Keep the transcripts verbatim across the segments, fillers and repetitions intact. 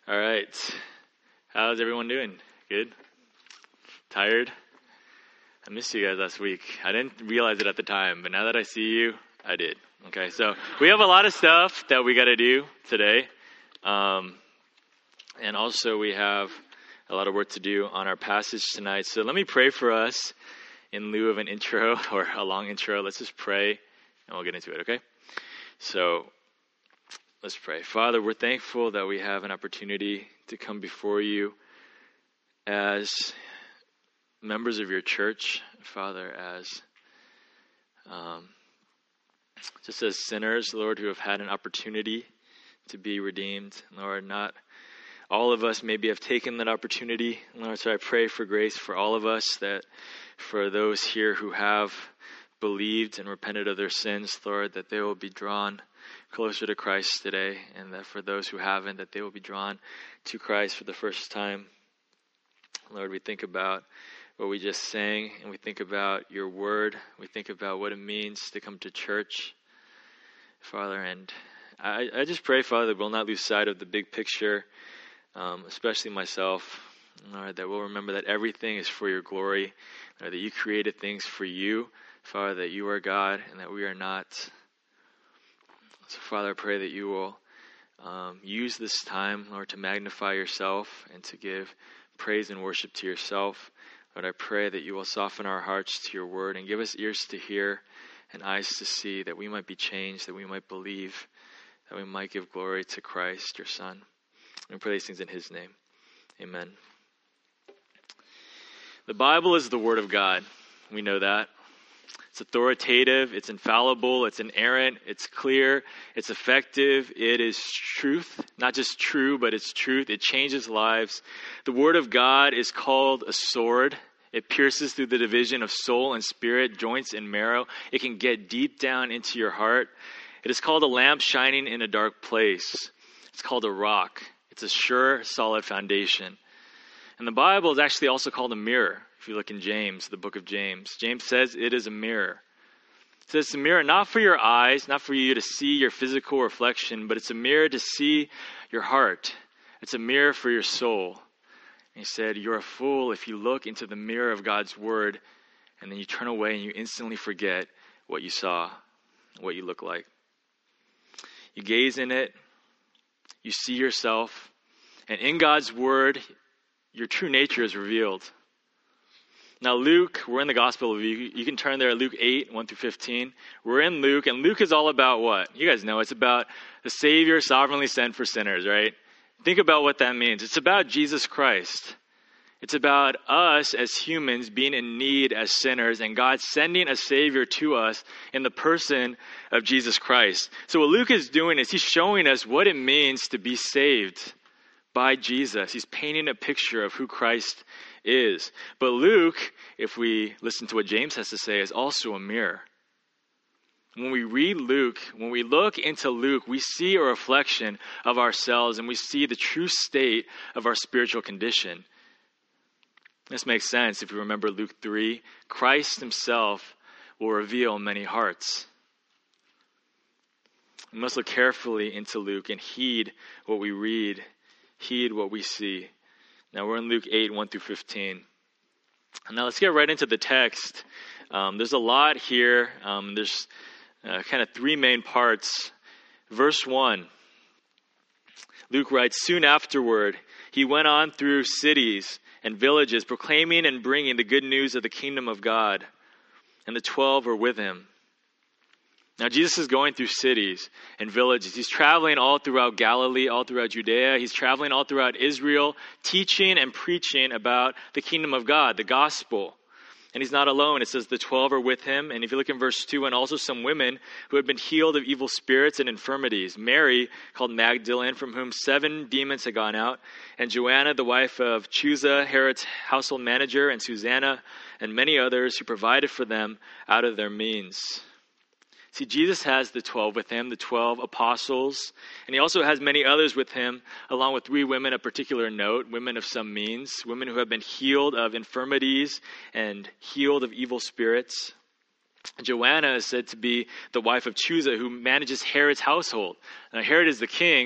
All right. How's everyone doing? Good? Tired? I missed you guys last week. I didn't realize it at the time, but now that I see you, I did. Okay, so we have a lot of stuff that we got to do today. Um, and also we have a lot of work to do on our passage tonight. So let me pray for us in lieu of an intro or a long intro. Let's just pray and we'll get into it, okay? So let's pray. Father, we're thankful that we have an opportunity to come before you as members of your church, Father, as um, just as sinners, Lord, who have had an opportunity to be redeemed. Lord, not all of us maybe have taken that opportunity. Lord, so I pray for grace for all of us, that for those here who have believed and repented of their sins, Lord, that they will be drawn closer to Christ today, and that for those who haven't, that they will be drawn to Christ for the first time. Lord, we think about what we just sang, and we think about your word. We think about what it means to come to church, Father. And I, I just pray, Father, that we'll not lose sight of the big picture, um, especially myself, Lord, that we'll remember that everything is for your glory, Lord, that you created things for you, Father, that you are God and that we are not. So, Father, I pray that you will um, use this time, Lord, to magnify yourself and to give praise and worship to yourself. Lord, I pray that you will soften our hearts to your word and give us ears to hear and eyes to see, that we might be changed, that we might believe, that we might give glory to Christ, your Son. We pray these things in his name. Amen. The Bible is the word of God. We know that. It's authoritative, it's infallible, it's inerrant, it's clear, it's effective, it is truth. Not just true, but it's truth. It changes lives. The word of God is called a sword. It pierces through the division of soul and spirit, joints and marrow. It can get deep down into your heart. It is called a lamp shining in a dark place. It's called a rock. It's a sure, solid foundation. And the Bible is actually also called a mirror. If you look in James, the book of James, James says it is a mirror. It says it's a mirror not for your eyes, not for you to see your physical reflection, but it's a mirror to see your heart. It's a mirror for your soul. And he said, you're a fool if you look into the mirror of God's word and then you turn away and you instantly forget what you saw, what you look like. You gaze in it, you see yourself, and in God's word, your true nature is revealed. Now, Luke, we're in the Gospel of Luke. You can turn there, Luke eight, one through fifteen. We're in Luke, and Luke is all about what? You guys know, it's about the Savior sovereignly sent for sinners, right? Think about what that means. It's about Jesus Christ. It's about us as humans being in need as sinners, and God sending a Savior to us in the person of Jesus Christ. So what Luke is doing is he's showing us what it means to be saved by Jesus. He's painting a picture of who Christ is. But Luke, if we listen to what James has to say, is also a mirror. When we read Luke, when we look into Luke, we see a reflection of ourselves and we see the true state of our spiritual condition. This makes sense if you remember Luke three. Christ himself will reveal many hearts. We must look carefully into Luke and heed what we read, heed what we see. Now we're in Luke eight, one through fifteen. Now let's get right into the text. Um, there's a lot here. Um, there's uh, kind of three main parts. Verse one, Luke writes, soon afterward, he went on through cities and villages, proclaiming and bringing the good news of the kingdom of God. And the twelve were with him. Now, Jesus is going through cities and villages. He's traveling all throughout Galilee, all throughout Judea. He's traveling all throughout Israel, teaching and preaching about the kingdom of God, the gospel. And he's not alone. It says the twelve are with him. And if you look in verse two, and also some women who had been healed of evil spirits and infirmities. Mary, called Magdalene, from whom seven demons had gone out. And Joanna, the wife of Chuza, Herod's household manager, and Susanna, and many others who provided for them out of their means. See, Jesus has the twelve with him, the twelve apostles, and he also has many others with him, along with three women of particular note, women of some means, women who have been healed of infirmities and healed of evil spirits. Joanna is said to be the wife of Chuza, who manages Herod's household. Now, Herod is the king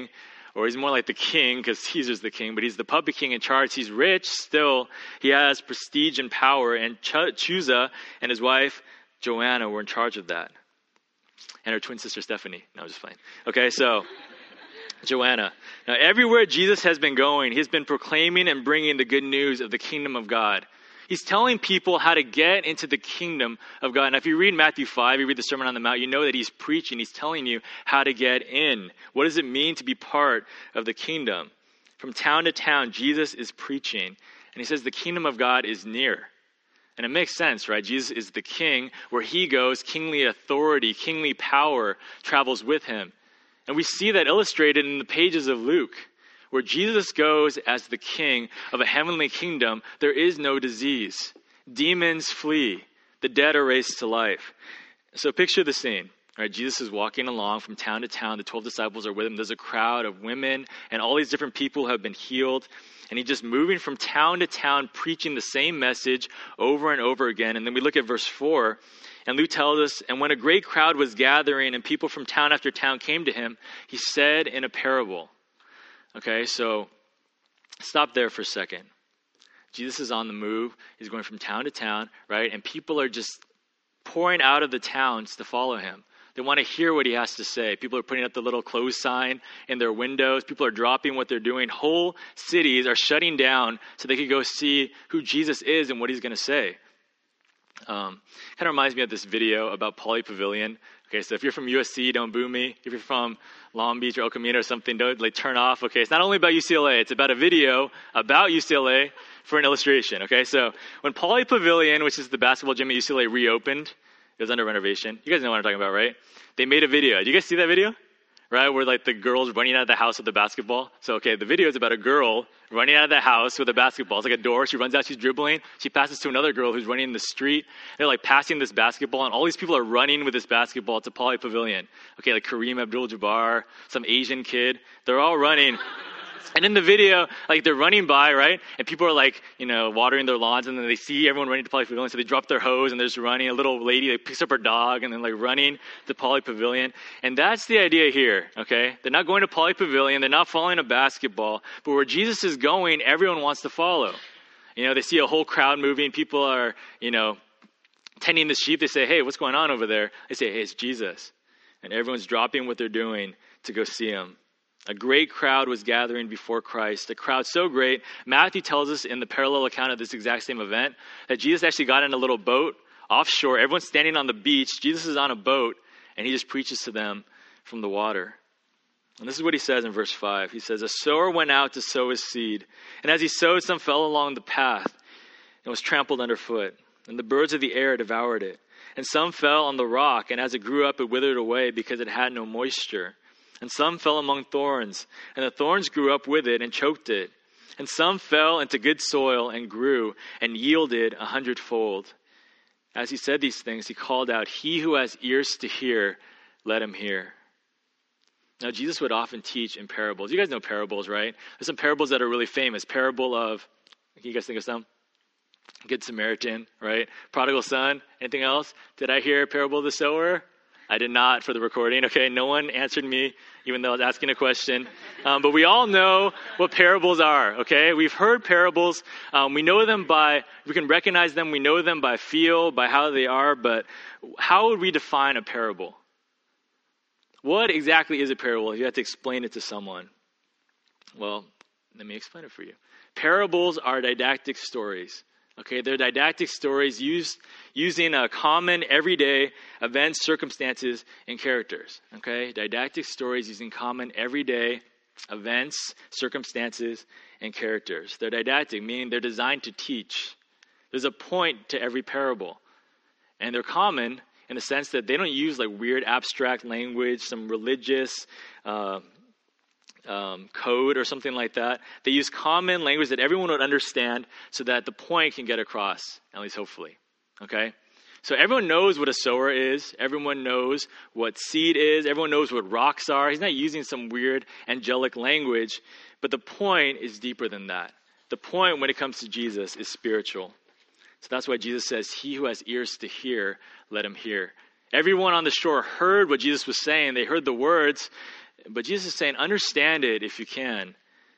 or he's more like the king because Caesar's the king, but he's the puppet king in charge. He's rich still. He has prestige and power, and Ch- Chusa and his wife, Joanna, were in charge of that. And her twin sister, Stephanie. No, I'm just playing. Okay, so Joanna. Now, everywhere Jesus has been going, he's been proclaiming and bringing the good news of the kingdom of God. He's telling people how to get into the kingdom of God. Now, if you read Matthew five, you read the Sermon on the Mount, you know that he's preaching. He's telling you how to get in. What does it mean to be part of the kingdom? From town to town, Jesus is preaching. And he says the kingdom of God is near. And it makes sense, right? Jesus is the king. Where he goes, kingly authority, kingly power travels with him. And we see that illustrated in the pages of Luke. Where Jesus goes as the king of a heavenly kingdom, there is no disease. Demons flee. The dead are raised to life. So picture the scene. Right? Jesus is walking along from town to town. The twelve disciples are with him. There's a crowd of women and all these different people have been healed. And he's just moving from town to town, preaching the same message over and over again. And then we look at verse four. And Luke tells us, and when a great crowd was gathering and people from town after town came to him, he said in a parable. Okay, so stop there for a second. Jesus is on the move. He's going from town to town, right? And people are just pouring out of the towns to follow him. They want to hear what he has to say. People are putting up the little close sign in their windows. People are dropping what they're doing. Whole cities are shutting down so they could go see who Jesus is and what he's going to say. Um, kind of reminds me of this video about Poly Pavilion. Okay, so if you're from U S C, don't boo me. If you're from Long Beach or El Camino or something, don't like turn off. Okay, it's not only about U C L A, it's about a video about U C L A for an illustration. Okay, so when Poly Pavilion, which is the basketball gym at U C L A, reopened, it was under renovation. You guys know what I'm talking about, right? They made a video. Did you guys see that video? Right, where like the girl's running out of the house with the basketball. So, okay, the video is about a girl running out of the house with a basketball. It's like a door. She runs out, she's dribbling. She passes to another girl who's running in the street. They're like passing this basketball, and all these people are running with this basketball to Poly Pavilion. Okay, like Kareem Abdul-Jabbar, some Asian kid. They're all running. And in the video, like they're running by, right? And people are like, you know, watering their lawns, and then they see everyone running to Poly Pavilion, so they drop their hose and they're just running. A little lady like picks up her dog and then like running to Poly Pavilion. And that's the idea here, okay? They're not going to Poly Pavilion, they're not following a basketball, but where Jesus is going, everyone wants to follow. You know, they see a whole crowd moving, people are, you know, tending the sheep. They say, hey, what's going on over there? They say, hey, it's Jesus. And everyone's dropping what they're doing to go see him. A great crowd was gathering before Christ. A crowd so great, Matthew tells us in the parallel account of this exact same event, that Jesus actually got in a little boat offshore. Everyone's standing on the beach. Jesus is on a boat, and he just preaches to them from the water. And this is what he says in verse five. He says, a sower went out to sow his seed. And as he sowed, some fell along the path and was trampled underfoot. And the birds of the air devoured it. And some fell on the rock, and as it grew up, it withered away because it had no moisture. And some fell among thorns, and the thorns grew up with it and choked it. And some fell into good soil and grew and yielded a hundredfold. As he said these things, he called out, he who has ears to hear, let him hear. Now, Jesus would often teach in parables. You guys know parables, right? There's some parables that are really famous. Parable of, can you guys think of some? Good Samaritan, right? Prodigal son. Anything else? Did I hear parable of the sower? I did not for the recording. Okay, no one answered me, even though I was asking a question. Um, but we all know what parables are, okay? We've heard parables. Um, we know them by, we can recognize them. We know them by feel, by how they are. But how would we define a parable? What exactly is a parable? You have to explain it to someone. Well, let me explain it for you. Parables are didactic stories. Okay, they're didactic stories used using a common everyday events, circumstances, and characters. Okay, didactic stories using common everyday events, circumstances, and characters. They're didactic, meaning they're designed to teach. There's a point to every parable. And they're common in the sense that they don't use like weird abstract language, some religious uh, um, code or something like that. They use common language that everyone would understand so that the point can get across, at least hopefully. Okay? So everyone knows what a sower is. Everyone knows what seed is. Everyone knows what rocks are. He's not using some weird angelic language. But the point is deeper than that. The point when it comes to Jesus is spiritual. So that's why Jesus says, he who has ears to hear, let him hear. Everyone on the shore heard what Jesus was saying. They heard the words. But Jesus is saying, understand it if you can.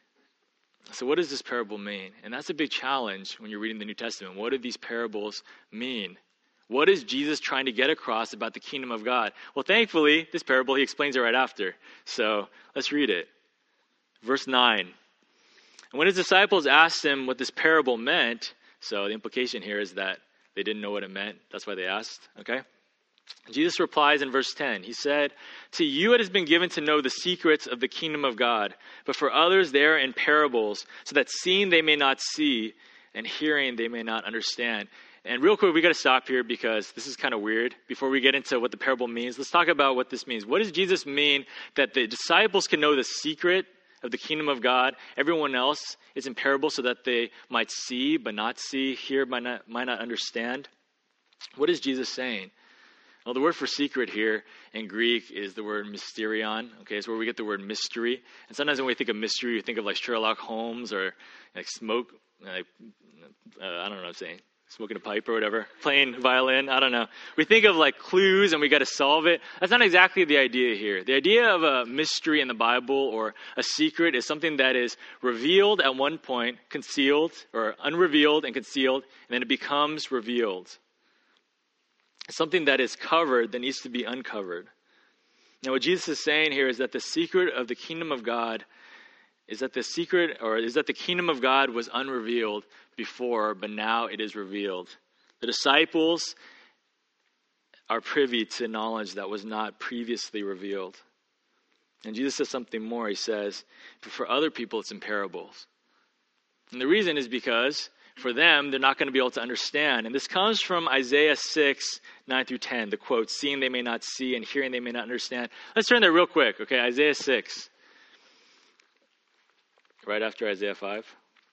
So what does this parable mean? And that's a big challenge when you're reading the New Testament. What do these parables mean? What is Jesus trying to get across about the kingdom of God? Well, thankfully, this parable, he explains it right after. So let's read it. Verse nine. And when his disciples asked him what this parable meant, so the implication here is that they didn't know what it meant. That's why they asked, okay? Jesus replies in verse ten. He said, to you it has been given to know the secrets of the kingdom of God, but for others they are in parables, so that seeing they may not see, and hearing they may not understand. And real quick, we got to stop here because this is kind of weird. Before we get into what the parable means, let's talk about what this means. What does Jesus mean that the disciples can know the secret of the kingdom of God? Everyone else is in parables so that they might see but not see, hear but not, might not understand. What is Jesus saying? Well, the word for secret here in Greek is the word mysterion. Okay, it's where we get the word mystery. And sometimes when we think of mystery, we think of like Sherlock Holmes or like smoke, like, uh, I don't know what I'm saying, smoking a pipe or whatever, playing violin, I don't know. We think of like clues and we got to solve it. That's not exactly the idea here. The idea of a mystery in the Bible or a secret is something that is revealed at one point, concealed, or unrevealed and concealed, and then it becomes revealed. Something that is covered that needs to be uncovered. Now, what Jesus is saying here is that the secret of the kingdom of God is that the secret, or is that the kingdom of God was unrevealed before, but now it is revealed. The disciples are privy to knowledge that was not previously revealed. And Jesus says something more. He says, but for other people, it's in parables. And the reason is because for them, they're not going to be able to understand. And this comes from Isaiah six, nine through ten. The quote, seeing they may not see and hearing they may not understand. Let's turn there real quick. Okay, Isaiah six. Right after Isaiah five.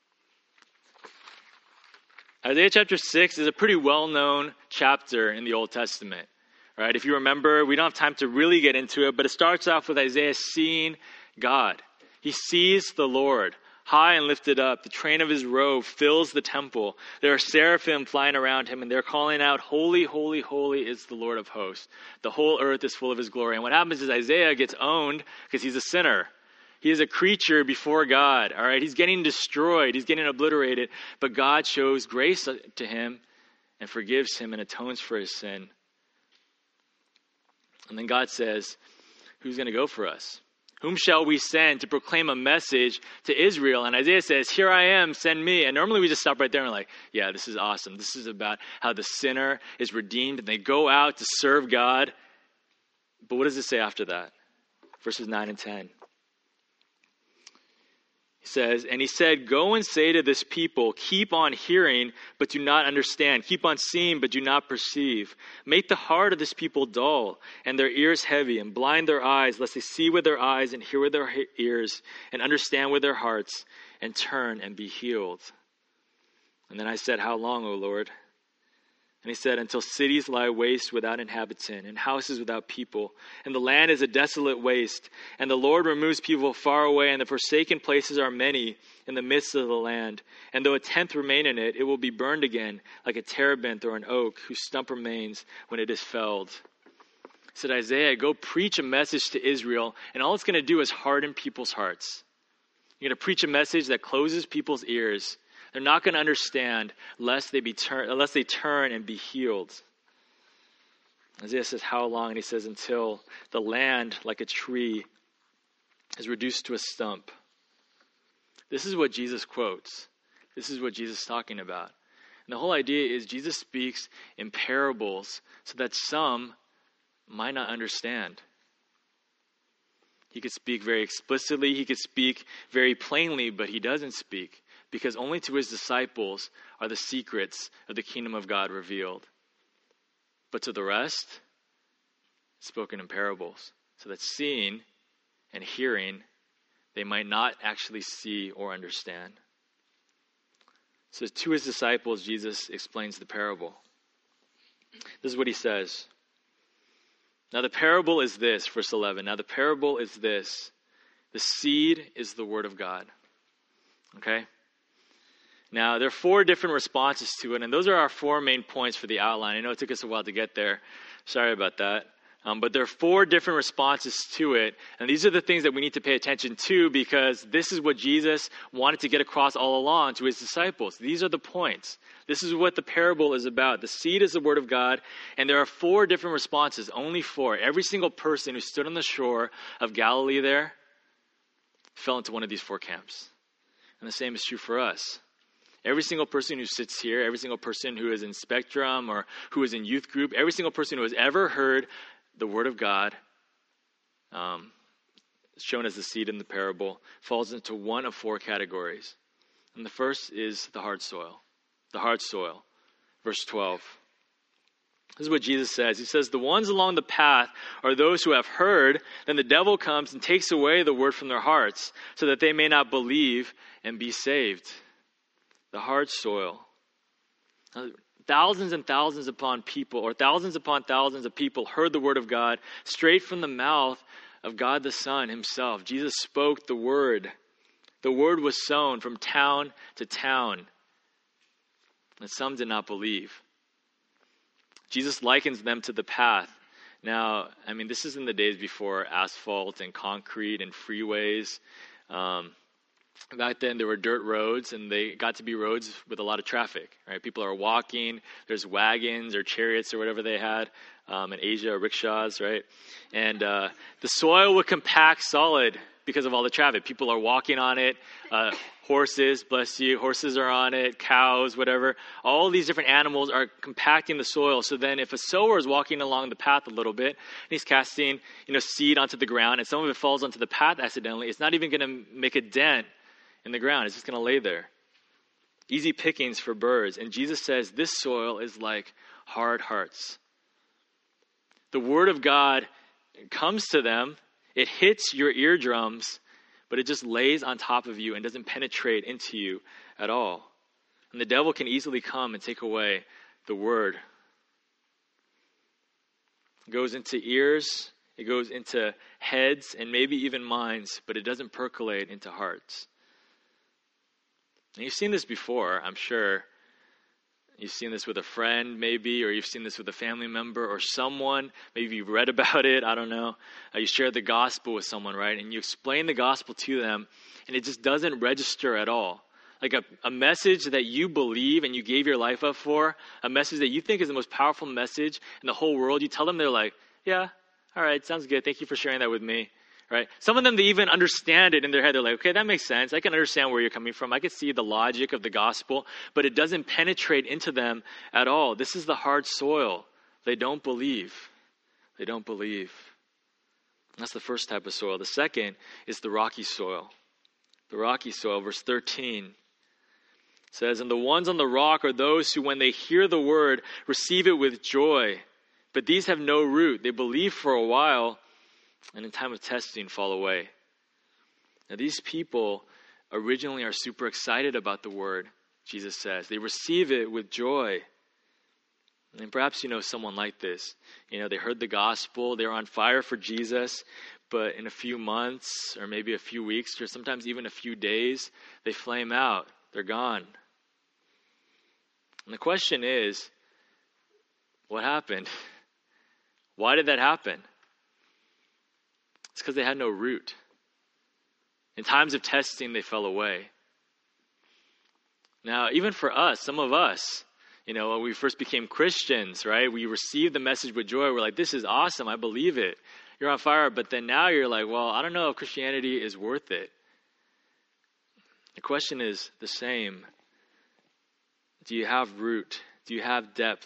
Isaiah chapter six is a pretty well-known chapter in the Old Testament. Right? If you remember, we don't have time to really get into it, but it starts off with Isaiah seeing God. He sees the Lord. High and lifted up, the train of his robe fills the temple. There are seraphim flying around him, and they're calling out, holy, holy, holy is the Lord of hosts. The whole earth is full of his glory. And what happens is Isaiah gets owned because he's a sinner. He is a creature before God, all right? He's getting destroyed. He's getting obliterated. But God shows grace to him and forgives him and atones for his sin. And then God says, who's going to go for us? Whom shall we send to proclaim a message to Israel? And Isaiah says, here I am, send me. And normally we just stop right there and we're like, yeah, this is awesome. This is about how the sinner is redeemed and they go out to serve God. But what does it say after that? Verses nine and ten. He says, and he said, go and say to this people, keep on hearing, but do not understand. Keep on seeing, but do not perceive. Make the heart of this people dull, and their ears heavy, and blind their eyes, lest they see with their eyes, and hear with their ears, and understand with their hearts, and turn and be healed. And then I said, how long, O Lord? And he said, until cities lie waste without inhabitant, and houses without people, and the land is a desolate waste, and the Lord removes people far away, and the forsaken places are many in the midst of the land. And though a tenth remain in it, it will be burned again, like a terebinth or an oak, whose stump remains when it is felled. He said, Isaiah, go preach a message to Israel, and all it's going to do is harden people's hearts. You're going to preach a message that closes people's ears. They're not going to understand lest they be turn, unless they turn and be healed. Isaiah says, how long? And he says, until the land, like a tree, is reduced to a stump. This is what Jesus quotes. This is what Jesus is talking about. And the whole idea is Jesus speaks in parables so that some might not understand. He could speak very explicitly. He could speak very plainly, but he doesn't speak. Because only to his disciples are the secrets of the kingdom of God revealed. But to the rest, spoken in parables, so that seeing and hearing, they might not actually see or understand. So to his disciples, Jesus explains the parable. This is what he says. Now the parable is this, verse eleven. Now the parable is this. The seed is the word of God. Okay? Now, there are four different responses to it, and those are our four main points for the outline. I know it took us a while to get there. Sorry about that. Um, but there are four different responses to it. And these are the things that we need to pay attention to, because this is what Jesus wanted to get across all along to his disciples. These are the points. This is what the parable is about. The seed is the word of God. And there are four different responses, only four. Every single person who stood on the shore of Galilee there fell into one of these four camps. And the same is true for us. Every single person who sits here, every single person who is in Spectrum or who is in youth group, every single person who has ever heard the word of God, um, shown as the seed in the parable, falls into one of four categories. And the first is the hard soil. The hard soil. Verse twelve. This is what Jesus says. He says, the ones along the path are those who have heard, then the devil comes and takes away the word from their hearts, so that they may not believe and be saved. The hard soil. Thousands and thousands upon people, or thousands upon thousands of people heard the word of God straight from the mouth of God the Son himself. Jesus spoke the word. The word was sown from town to town. And some did not believe. Jesus likens them to the path. Now, I mean, this is in the days before asphalt and concrete and freeways. Um, Back then, there were dirt roads, and they got to be roads with a lot of traffic, right? People are walking. There's wagons or chariots or whatever they had um, in Asia, or rickshaws, right? And uh, the soil would compact solid because of all the traffic. People are walking on it. Uh, horses, bless you, horses are on it. Cows, whatever. All these different animals are compacting the soil. So then if a sower is walking along the path a little bit, and he's casting, you know, seed onto the ground, and some of it falls onto the path accidentally, it's not even going to make a dent in the ground. It's just going to lay there. Easy pickings for birds. And Jesus says this soil is like hard hearts. The word of God comes to them. It hits your eardrums, but it just lays on top of you and doesn't penetrate into you at all. And the devil can easily come and take away the word. It goes into ears, it goes into heads, and maybe even minds, but it doesn't percolate into hearts. And you've seen this before, I'm sure. You've seen this with a friend, maybe, or you've seen this with a family member or someone. Maybe you've read about it, I don't know. Uh, you share the gospel with someone, right? And you explain the gospel to them, and it just doesn't register at all. Like a, a message that you believe and you gave your life up for, a message that you think is the most powerful message in the whole world, you tell them, they're like, yeah, all right, sounds good. Thank you for sharing that with me. Right? Some of them, they even understand it in their head. They're like, okay, that makes sense. I can understand where you're coming from. I can see the logic of the gospel, but it doesn't penetrate into them at all. This is the hard soil. They don't believe. They don't believe. That's the first type of soil. The second is the rocky soil. The rocky soil, verse thirteen says, and the ones on the rock are those who, when they hear the word, receive it with joy. But these have no root. They believe for a while, and in time of testing fall away. Now these people originally are super excited about the word, Jesus says. They receive it with joy. And perhaps you know someone like this. You know, they heard the gospel, they were on fire for Jesus, but in a few months or maybe a few weeks or sometimes even a few days, they flame out. They're gone. And the question is, what happened? Why did that happen? It's because they had no root. In times of testing, they fell away. Now, even for us, some of us, you know, when we first became Christians, right? We received the message with joy. We're like, this is awesome. I believe it. You're on fire. But then now you're like, well, I don't know if Christianity is worth it. The question is the same. Do you have root? Do you have depth?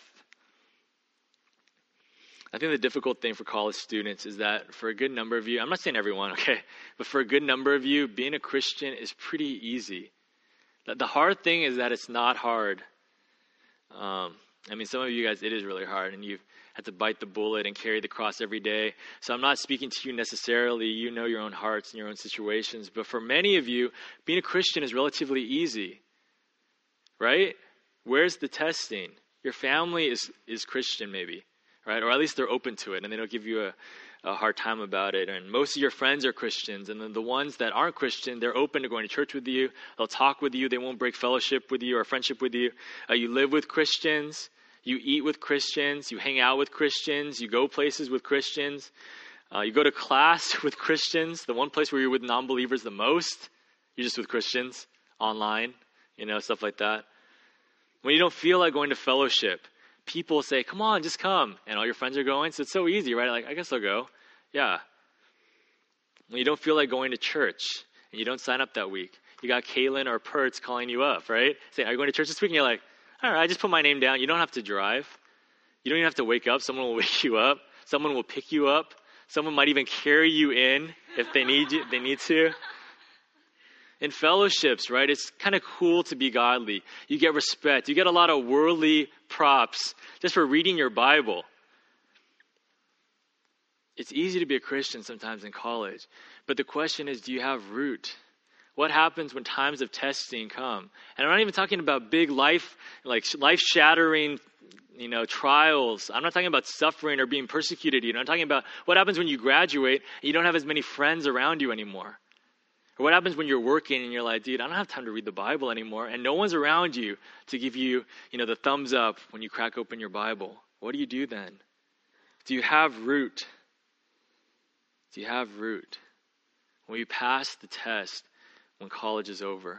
I think the difficult thing for college students is that for a good number of you, I'm not saying everyone, okay, but for a good number of you, being a Christian is pretty easy. The hard thing is that it's not hard. Um, I mean, some of you guys, it is really hard, and you've had to bite the bullet and carry the cross every day. So I'm not speaking to you necessarily. You know your own hearts and your own situations. But for many of you, being a Christian is relatively easy, right? Where's the testing? Your family is, is Christian maybe. Right? Or at least they're open to it and they don't give you a, a hard time about it. And most of your friends are Christians. And then the ones that aren't Christian, they're open to going to church with you. They'll talk with you. They won't break fellowship with you or friendship with you. Uh, you live with Christians. You eat with Christians. You hang out with Christians. You go places with Christians. Uh, you go to class with Christians. The one place where you're with non-believers the most, you're just with Christians online, you know, stuff like that. When you don't feel like going to fellowship, people say, come on, just come. And all your friends are going. So it's so easy, right? Like, I guess I'll go. Yeah. When you don't feel like going to church and you don't sign up that week, you got Kaylin or Pertz calling you up, right? Saying, are you going to church this week? And you're like, all right, I just put my name down. You don't have to drive. You don't even have to wake up. Someone will wake you up. Someone will pick you up. Someone might even carry you in if they need you, they need to. In fellowships, right, it's kind of cool to be godly. You get respect. You get a lot of worldly props just for reading your Bible. It's easy to be a Christian sometimes in college. But the question is, do you have root? What happens when times of testing come? And I'm not even talking about big life, like life-shattering, you know, trials. I'm not talking about suffering or being persecuted. You know, I'm talking about what happens when you graduate and you don't have as many friends around you anymore. Or what happens when you're working and you're like, dude, I don't have time to read the Bible anymore. And no one's around you to give you, you know, the thumbs up when you crack open your Bible. What do you do then? Do you have root? Do you have root? Will you pass the test when college is over?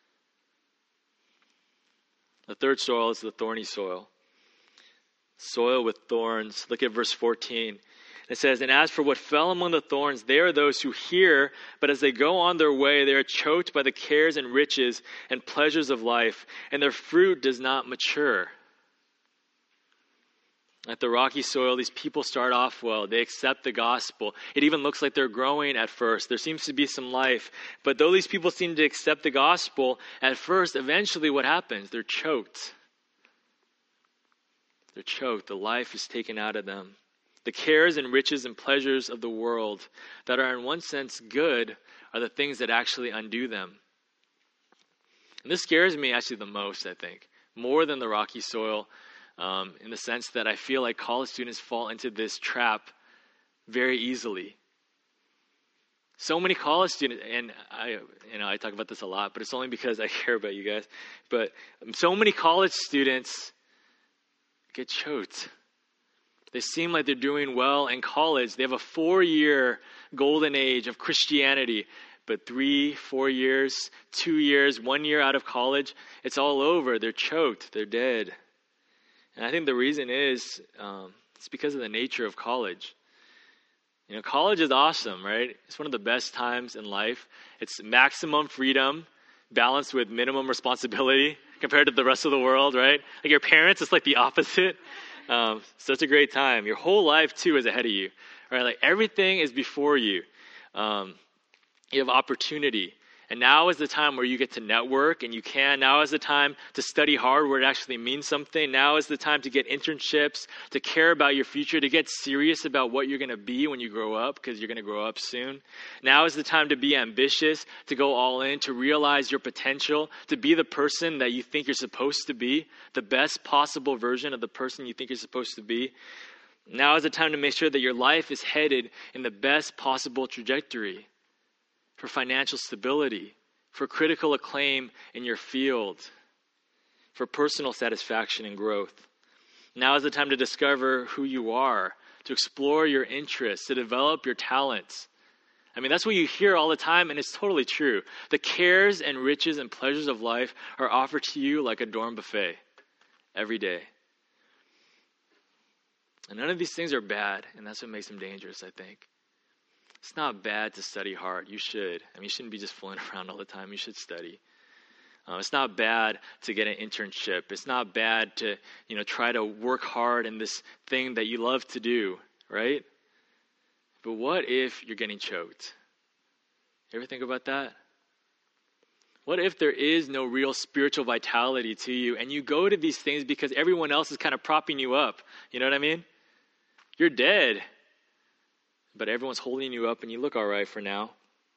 The third soil is the thorny soil. Soil with thorns. Look at verse fourteen. It says, and as for what fell among the thorns, they are those who hear, but as they go on their way, they are choked by the cares and riches and pleasures of life, and their fruit does not mature. At the rocky soil, these people start off well. They accept the gospel. It even looks like they're growing at first. There seems to be some life. But though these people seem to accept the gospel, at first, eventually what happens? They're choked. They're choked. The life is taken out of them. The cares and riches and pleasures of the world that are in one sense good are the things that actually undo them. And this scares me actually the most, I think, more than the rocky soil, um, in the sense that I feel like college students fall into this trap very easily. So many college students, and I, you know, I talk about this a lot, but it's only because I care about you guys. But so many college students get choked. They seem like they're doing well in college. They have a four-year golden age of Christianity. But three, four years, two years, one year out of college, it's all over. They're choked. They're dead. And I think the reason is um, it's because of the nature of college. You know, college is awesome, right? It's one of the best times in life. It's maximum freedom balanced with minimum responsibility compared to the rest of the world, right? Like your parents, it's like the opposite. Um, such a great time. Your whole life, too, is ahead of you. Right? Like everything is before you. Um, you have opportunity. And now is the time where you get to network and you can. Now is the time to study hard where it actually means something. Now is the time to get internships, to care about your future, to get serious about what you're going to be when you grow up, because you're going to grow up soon. Now is the time to be ambitious, to go all in, to realize your potential, to be the person that you think you're supposed to be, the best possible version of the person you think you're supposed to be. Now is the time to make sure that your life is headed in the best possible trajectory. For financial stability, for critical acclaim in your field, for personal satisfaction and growth. Now is the time to discover who you are, to explore your interests, to develop your talents. I mean, that's what you hear all the time, and it's totally true. The cares and riches and pleasures of life are offered to you like a dorm buffet every day. And none of these things are bad, and that's what makes them dangerous, I think. It's not bad to study hard. You should. I mean, you shouldn't be just fooling around all the time. You should study. Um, it's not bad to get an internship. It's not bad to, you know, try to work hard in this thing that you love to do, right? But what if you're getting choked? You ever think about that? What if there is no real spiritual vitality to you and you go to these things because everyone else is kind of propping you up? You know what I mean? You're dead. But everyone's holding you up and you look all right for now.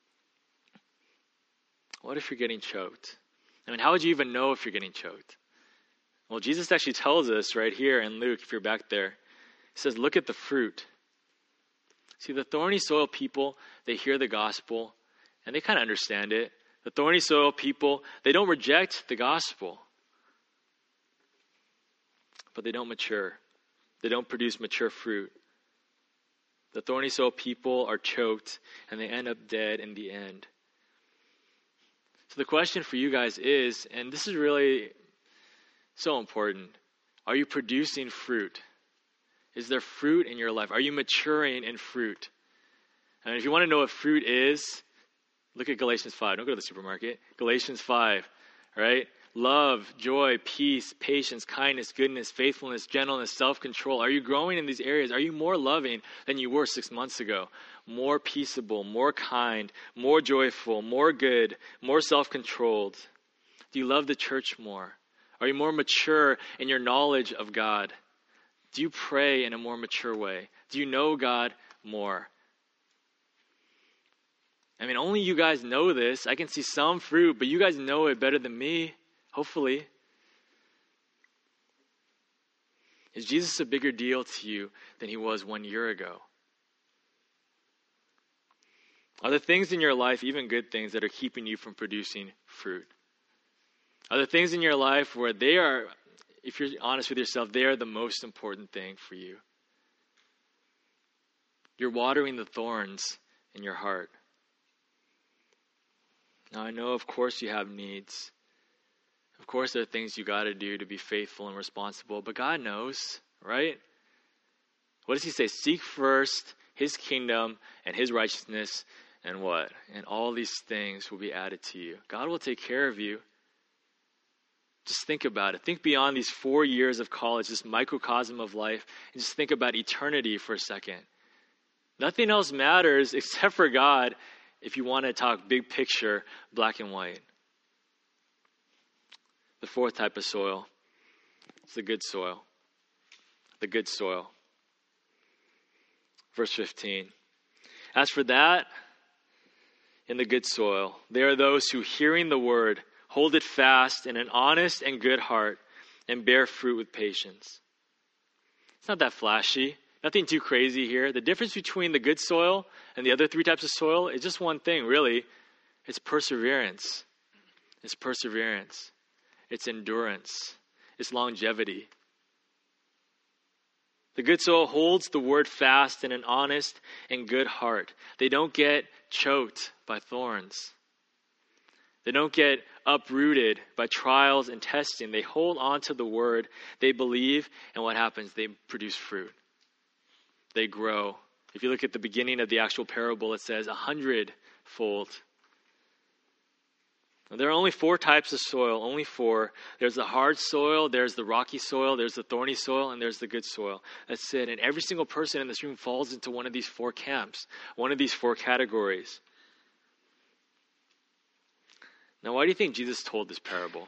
What if you're getting choked? I mean, how would you even know if you're getting choked? Well, Jesus actually tells us right here in Luke, if you're back there. He says, look at the fruit. See, the thorny soil people, they hear the gospel and they kind of understand it. The thorny soil people, they don't reject the gospel. but they don't mature. They don't produce mature fruit. The thorny soil people are choked, and they end up dead in the end. So the question for you guys is, and this is really so important, are you producing fruit? Is there fruit in your life? Are you maturing in fruit? And if you want to know what fruit is, look at Galatians five. Don't go to the supermarket. Galatians five, right? Love, joy, peace, patience, kindness, goodness, faithfulness, gentleness, self-control. Are you growing in these areas? Are you more loving than you were six months ago? More peaceable, more kind, more joyful, more good, more self-controlled? Do you love the church more? Are you more mature in your knowledge of God? Do you pray in a more mature way? Do you know God more? I mean, only you guys know this. I can see some fruit, but you guys know it better than me. Hopefully. Is Jesus a bigger deal to you than he was one year ago? Are the things in your life, even good things, that are keeping you from producing fruit? Are there things in your life where they are, if you're honest with yourself, they are the most important thing for you? You're watering the thorns in your heart. Now, I know, of course, you have needs. Of course, there are things you got to do to be faithful and responsible, but God knows, right? What does he say? Seek first his kingdom and his righteousness, and what? And all these things will be added to you. God will take care of you. Just think about it. Think beyond these four years of college, this microcosm of life, and just think about eternity for a second. Nothing else matters except for God if you want to talk big picture, black and white. The fourth type of soil is the good soil. The good soil. Verse fifteen. As for that, in the good soil, there are those who, hearing the word, hold it fast in an honest and good heart and bear fruit with patience. It's not that flashy. Nothing too crazy here. The difference between the good soil and the other three types of soil is just one thing, really. It's perseverance. It's perseverance. It's endurance. It's longevity. The good soil holds the word fast in an honest and good heart. They don't get choked by thorns. They don't get uprooted by trials and testing. They hold on to the word. They believe, and what happens? They produce fruit. They grow. If you look at the beginning of the actual parable, it says a hundredfold. There are only four types of soil, only four. There's the hard soil, there's the rocky soil, there's the thorny soil, and there's the good soil. That's it. And every single person in this room falls into one of these four camps, one of these four categories. Now, why do you think Jesus told this parable?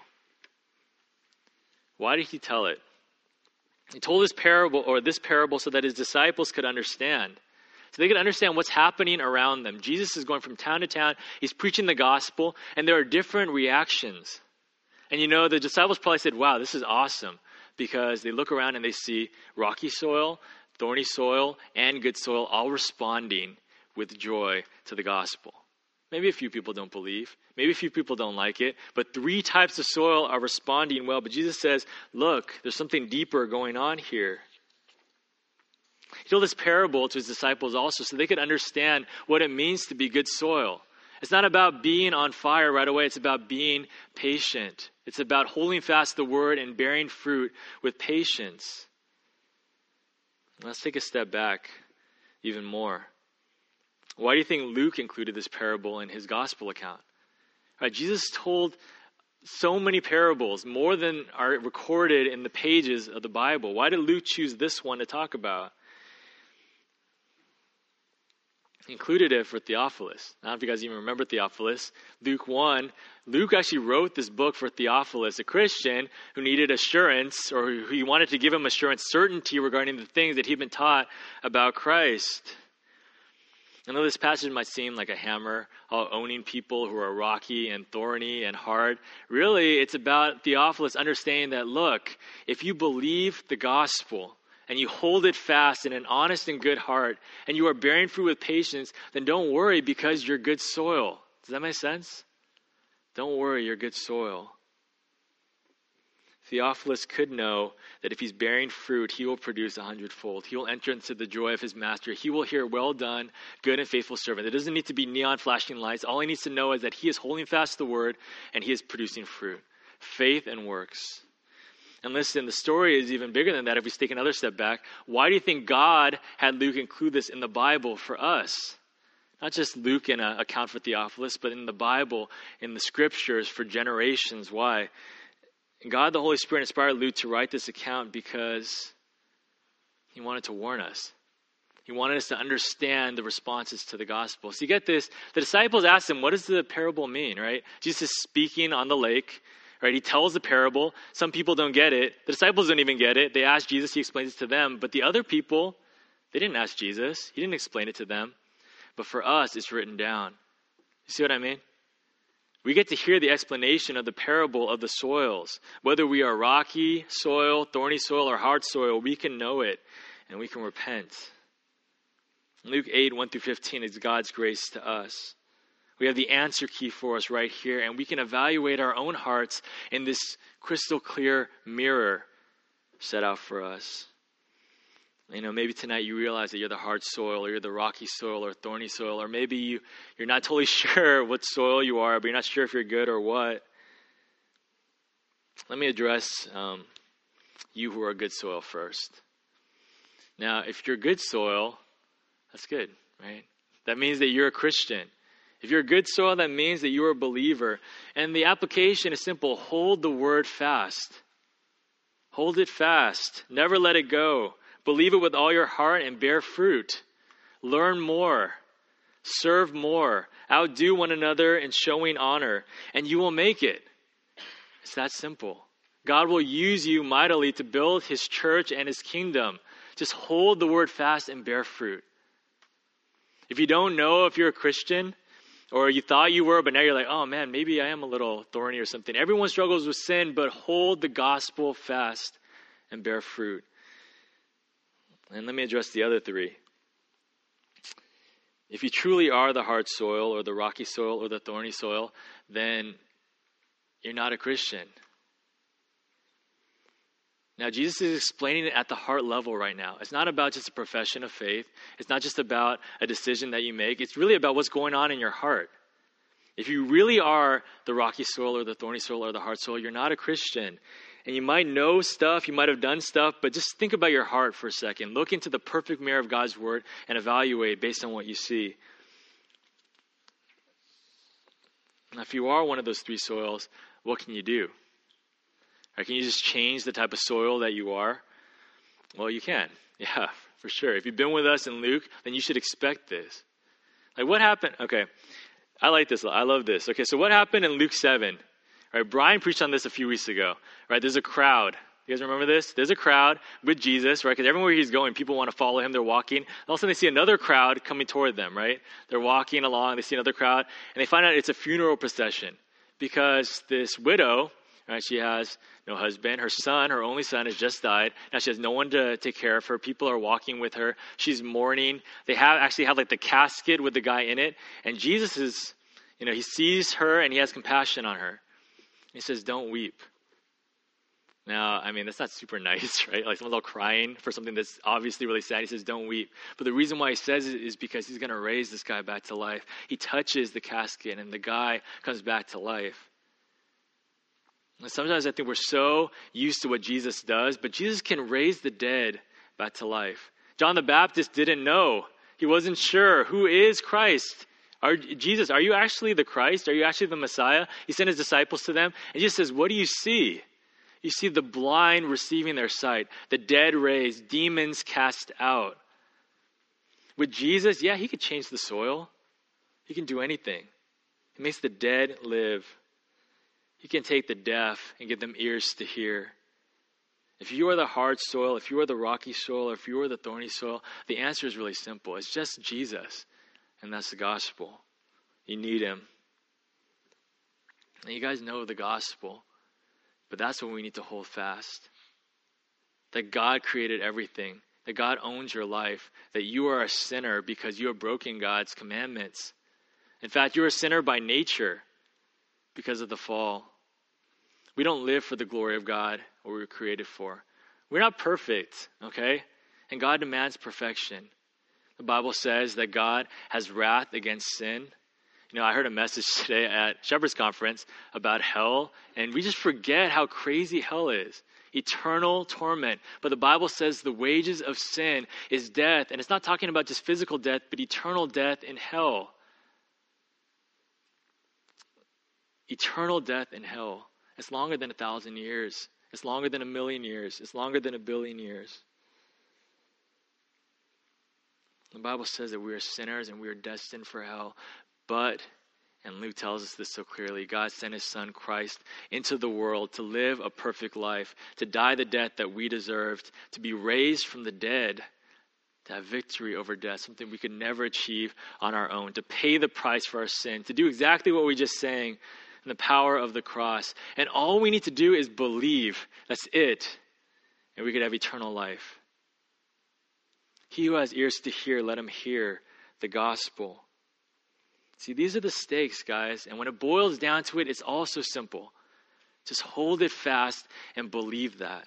Why did he tell it? He told this parable, or this parable, so that his disciples could understand. So they could understand what's happening around them. Jesus is going from town to town. He's preaching the gospel, and there are different reactions. And you know, the disciples probably said, wow, this is awesome, because they look around and they see rocky soil, thorny soil, and good soil all responding with joy to the gospel. Maybe a few people don't believe. Maybe a few people don't like it. But three types of soil are responding well. But Jesus says, look, there's something deeper going on here. He told this parable to his disciples also so they could understand what it means to be good soil. It's not about being on fire right away. It's about being patient. It's about holding fast the word and bearing fruit with patience. Let's take a step back even more. Why do you think Luke included this parable in his gospel account? Right, Jesus told so many parables, more than are recorded in the pages of the Bible. Why did Luke choose this one to talk about? He included it for Theophilus. I don't know if you guys even remember Theophilus. Luke one, Luke actually wrote this book for Theophilus, a Christian who needed assurance, or who he wanted to give him assurance, certainty regarding the things that he'd been taught about Christ. I know this passage might seem like a hammer, all owning people who are rocky and thorny and hard. Really, it's about Theophilus understanding that, look, if you believe the gospel and you hold it fast in an honest and good heart, and you are bearing fruit with patience, then don't worry because you're good soil. Does that make sense? Don't worry, you're good soil. Theophilus could know that if he's bearing fruit, he will produce a hundredfold. He will enter into the joy of his master. He will hear, well done, good and faithful servant. It doesn't need to be neon flashing lights. All he needs to know is that he is holding fast the word and he is producing fruit. Faith and works. And listen, the story is even bigger than that if we take another step back. Why do you think God had Luke include this in the Bible for us? Not just Luke in an account for Theophilus, but in the Bible, in the scriptures for generations. Why? God, the Holy Spirit, inspired Luke to write this account because he wanted to warn us. He wanted us to understand the responses to the gospel. So you get this. The disciples asked him, what does the parable mean, right? Jesus is speaking on the lake, right? He tells the parable. Some people don't get it. The disciples don't even get it. They ask Jesus. He explains it to them. But the other people, they didn't ask Jesus. He didn't explain it to them. But for us, it's written down. You see what I mean? We get to hear the explanation of the parable of the soils. Whether we are rocky soil, thorny soil, or hard soil, we can know it and we can repent. Luke eight, one through fifteen is God's grace to us. We have the answer key for us right here, and we can evaluate our own hearts in this crystal clear mirror set out for us. You know, maybe tonight you realize that you're the hard soil, or you're the rocky soil, or thorny soil, or maybe you, you're not totally sure what soil you are, but you're not sure if you're good or what. Let me address um, you who are good soil first. Now, if you're good soil, that's good, right? That means that you're a Christian. If you're good soil, that means that you're a believer. And the application is simple. Hold the word fast. Hold it fast. Never let it go. Believe it with all your heart and bear fruit. Learn more. Serve more. Outdo one another in showing honor. And you will make it. It's that simple. God will use you mightily to build his church and his kingdom. Just hold the word fast and bear fruit. If you don't know if you're a Christian, or you thought you were, but now you're like, oh man, maybe I am a little thorny or something. Everyone struggles with sin, but hold the gospel fast and bear fruit. And let me address the other three. If you truly are the hard soil or the rocky soil or the thorny soil, then you're not a Christian. Now, Jesus is explaining it at the heart level right now. It's not about just a profession of faith. It's not just about a decision that you make. It's really about what's going on in your heart. If you really are the rocky soil or the thorny soil or the hard soil, you're not a Christian. And you might know stuff, you might have done stuff, but just think about your heart for a second. Look into the perfect mirror of God's word and evaluate based on what you see. Now, if you are one of those three soils, what can you do? Or can you just change the type of soil that you are? Well, you can. Yeah, for sure. If you've been with us in Luke, then you should expect this. Like what happened? Okay, I like this. I love this. Okay, so what happened in Luke seven? Right, Brian preached on this a few weeks ago. Right, there's a crowd. You guys remember this? There's a crowd with Jesus, right? Because everywhere he's going, people want to follow him. They're walking. All of a sudden, they see another crowd coming toward them, right? They're walking along. They see another crowd. And they find out it's a funeral procession. Because this widow, right, she has no husband. Her son, her only son, has just died. Now she has no one to take care of her. People are walking with her. She's mourning. They have actually have like the casket with the guy in it. And Jesus is, you know, he sees her and he has compassion on her. He says, don't weep. Now, I mean, that's not super nice, right? Like someone's all crying for something that's obviously really sad. He says, don't weep. But the reason why he says it is because he's going to raise this guy back to life. He touches the casket and the guy comes back to life. And sometimes I think we're so used to what Jesus does, but Jesus can raise the dead back to life. John the Baptist didn't know. He wasn't sure. Who is Christ? Are, Jesus, are you actually the Christ? Are you actually the Messiah? He sent his disciples to them. And Jesus says, what do you see? You see the blind receiving their sight, the dead raised, demons cast out. With Jesus, yeah, he could change the soil. He can do anything. He makes the dead live. He can take the deaf and give them ears to hear. If you are the hard soil, if you are the rocky soil, or if you are the thorny soil, the answer is really simple. It's just Jesus. And that's the gospel. You need him. And you guys know the gospel. But that's what we need to hold fast. That God created everything. That God owns your life. That you are a sinner because you have broken God's commandments. In fact, you're a sinner by nature because of the fall. We don't live for the glory of God. what we were created for. We're not perfect, okay? And God demands perfection. The Bible says that God has wrath against sin. You know, I heard a message today at Shepherd's Conference about hell, and we just forget how crazy hell is. Eternal torment. But the Bible says the wages of sin is death, and it's not talking about just physical death, but eternal death in hell. Eternal death in hell. It's longer than a thousand years. It's longer than a million years. It's longer than a billion years. The Bible says that we are sinners and we are destined for hell. But, and Luke tells us this so clearly, God sent his son Christ into the world to live a perfect life, to die the death that we deserved, to be raised from the dead, to have victory over death, something we could never achieve on our own, to pay the price for our sin, to do exactly what we just sang in the power of the cross. And all we need to do is believe. That's it. And we could have eternal life. He who has ears to hear, let him hear the gospel. See, these are the stakes, guys. And when it boils down to it, it's all so simple. Just hold it fast and believe that.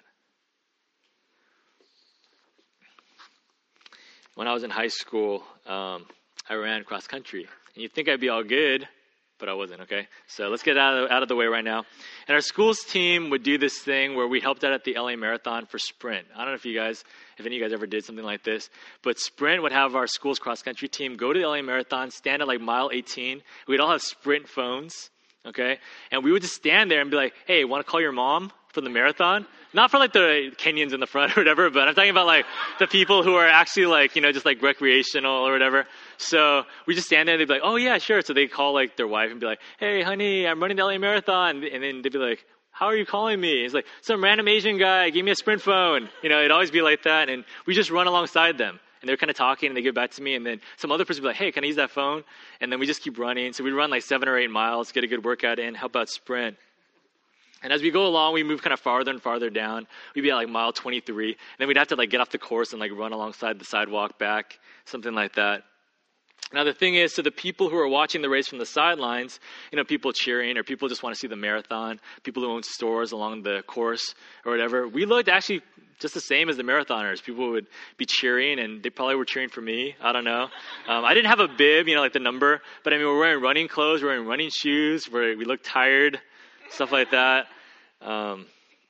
When I was in high school, um, I ran cross country. And you'd think I'd be all good, but I wasn't, okay? So let's get out of, out of the way right now. And our school's team would do this thing where we helped out at the L A Marathon for sprint. I don't know if you guys, if any of you guys ever did something like this, but sprint would have our school's cross-country team go to the L A Marathon, stand at like mile eighteen. We'd all have sprint phones, okay? And we would just stand there and be like, hey, want to call your mom for the marathon? Not for like the Kenyans in the front or whatever, but I'm talking about like the people who are actually like, you know, just like recreational or whatever. So we just stand there and they'd be like, oh yeah, sure. So they call like their wife and be like, hey honey, I'm running the L A Marathon. And then they'd be like, how are you calling me? It's like, some random Asian guy gave me a sprint phone. You know, it'd always be like that. And we just run alongside them. And they're kind of talking and they give back to me. And then some other person would be like, hey, can I use that phone? And then we just keep running. So we run like seven or eight miles, get a good workout in, help out sprint. And as we go along, we move kind of farther and farther down. We'd be at like mile twenty-three. And then we'd have to like get off the course and like run alongside the sidewalk back, something like that. Now the thing is, to the people who are watching the race from the sidelines, you know, people cheering or people just want to see the marathon, people who own stores along the course or whatever, we looked actually just the same as the marathoners. People would be cheering and they probably were cheering for me. I don't know. Um, I didn't have a bib, you know, like the number, but I mean, we're wearing running clothes, we're wearing running shoes, we're, we look tired, stuff like that. Um,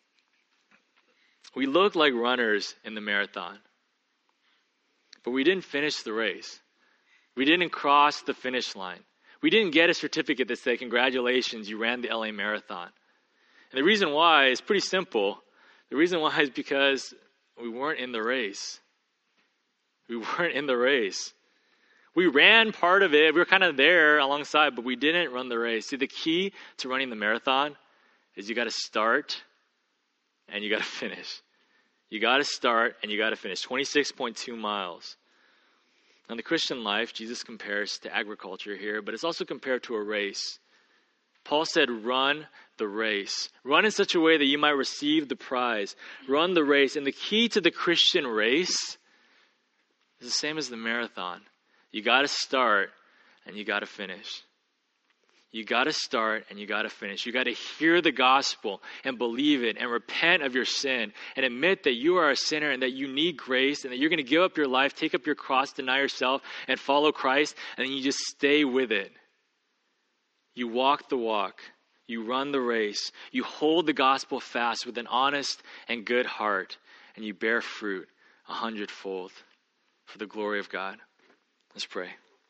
we looked like runners in the marathon, but we didn't finish the race. We didn't cross the finish line. We didn't get a certificate that said, congratulations, you ran the L A Marathon. And the reason why is pretty simple. The reason why is because we weren't in the race. We weren't in the race. We ran part of it. We were kind of there alongside, but we didn't run the race. See, the key to running the marathon is you got to start and you got to finish. You got to start and you got to finish. twenty-six point two miles. In the Christian life, Jesus compares to agriculture here, but it's also compared to a race. Paul said, run the race. Run in such a way that you might receive the prize. Run the race. And the key to the Christian race is the same as the marathon. You got to start and you got to finish. You got to start and you got to finish. You got to hear the gospel and believe it and repent of your sin and admit that you are a sinner and that you need grace and that you're going to give up your life, take up your cross, deny yourself, and follow Christ, and then you just stay with it. You walk the walk. You run the race. You hold the gospel fast with an honest and good heart, and you bear fruit a hundredfold for the glory of God. Let's pray.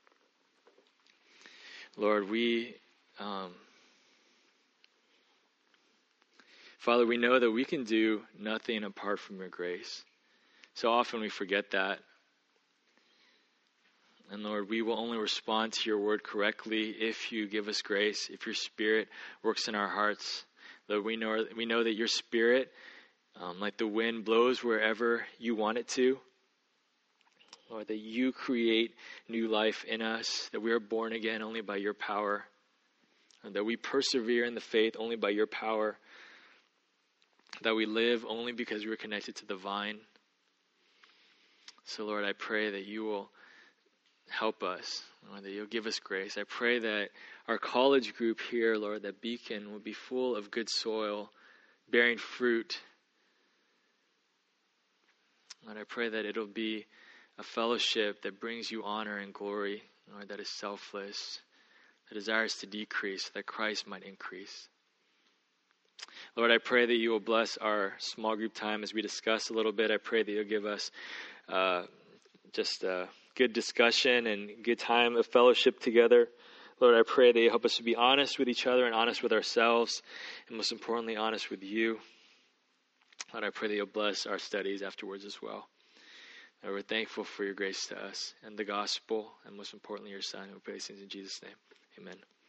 Lord, we... Um, Father, we know that we can do nothing apart from your grace. So often we forget that. And Lord, we will only respond to your word correctly if you give us grace, if your spirit works in our hearts. Lord, we know, we know that your spirit, um, like the wind, blows wherever you want it to. Lord, that you create new life in us, that we are born again only by your power. And that we persevere in the faith only by your power. That we live only because we are connected to the vine. So Lord, I pray that you will help us, Lord, that you'll give us grace. I pray that our college group here, Lord, that Beacon will be full of good soil, bearing fruit Lord, I pray that it'll be a fellowship that brings you honor and glory, Lord, that is selfless, that desires to decrease, that Christ might increase. Lord, I pray that you will bless our small group time as we discuss a little bit. I pray that you'll give us uh, just a good discussion and good time of fellowship together. Lord, I pray that you help us to be honest with each other and honest with ourselves, and most importantly, honest with you. Lord, I pray that you'll bless our studies afterwards as well. Lord, we're thankful for your grace to us and the gospel, and most importantly, your Son, who prays things in Jesus' name. Amen.